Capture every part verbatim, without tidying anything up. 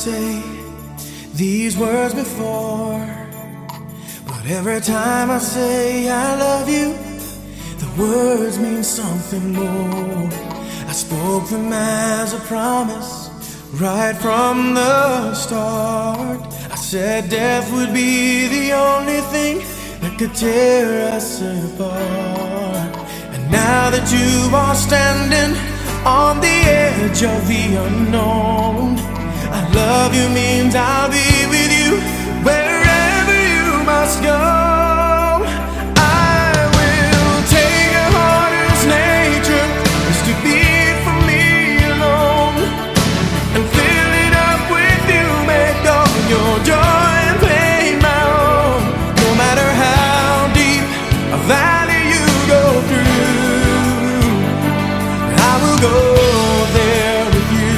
say these words before, but every time I say I love you, the words mean something more. I spoke them as a promise right from the start. I said death would be the only thing that could tear us apart. And now that you are standing on the edge of the unknown, I love you means I'll be with you wherever you must go. I will take a heart as nature is to be for me alone, and fill it up with you, make all your joy and pain my own. No matter how deep a valley you go through, I will go there with you.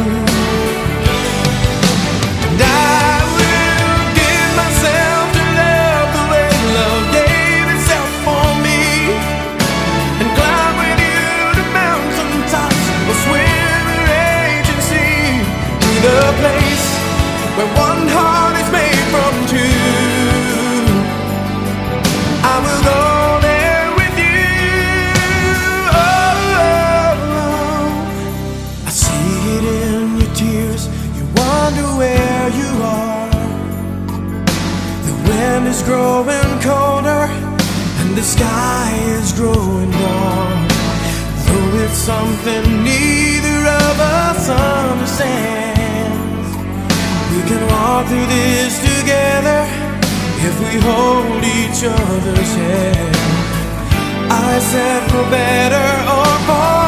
And I will give myself to love the way love gave itself for me, and climb with you to mountain tops or swim the raging sea, to the place where one heart is made from two. I will go there with you. Oh, I see it in your tears. You wonder where you are. The wind is growing colder and the sky is growing dark. Though it's something neither of us understands, we can walk through this together if we hold each other's hand. I said for better or for